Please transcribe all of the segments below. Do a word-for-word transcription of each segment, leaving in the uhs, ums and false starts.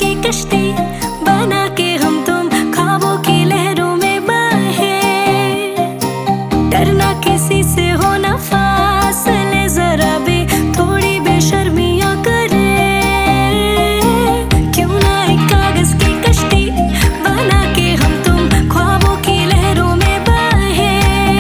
की कश्ती बना के हम तुम ख्वाबों की लहरों में बहे। डरना किसी से हो ना फासले, जरा भी थोड़ी बेशर्मियां करे। क्यों ना एक कागज की कश्ती बना के हम तुम ख्वाबों की लहरों में बहे।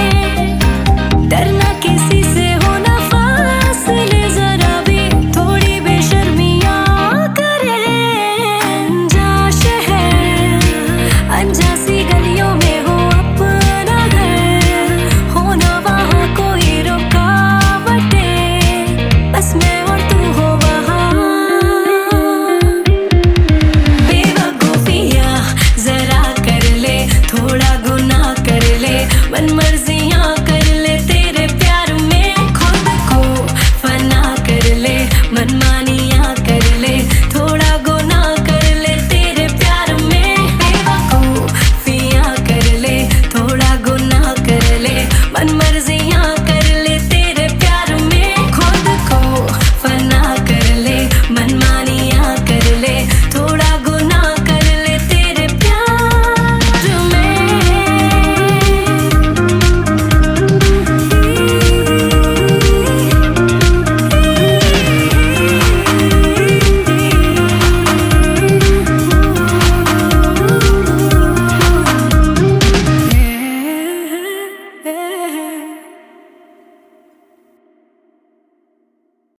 डरना किसी से हो ना फासले, जरा भी थोड़ी बेशर्मियां करे। अनजा शहर अनजा सी गलियों में हो अपना घर, हो ना वहाँ कोई रुकावटें, बस मैं और तू हो वहाँ। बेवकूफियाँ जरा कर ले, थोड़ा गुनाह कर ले, मन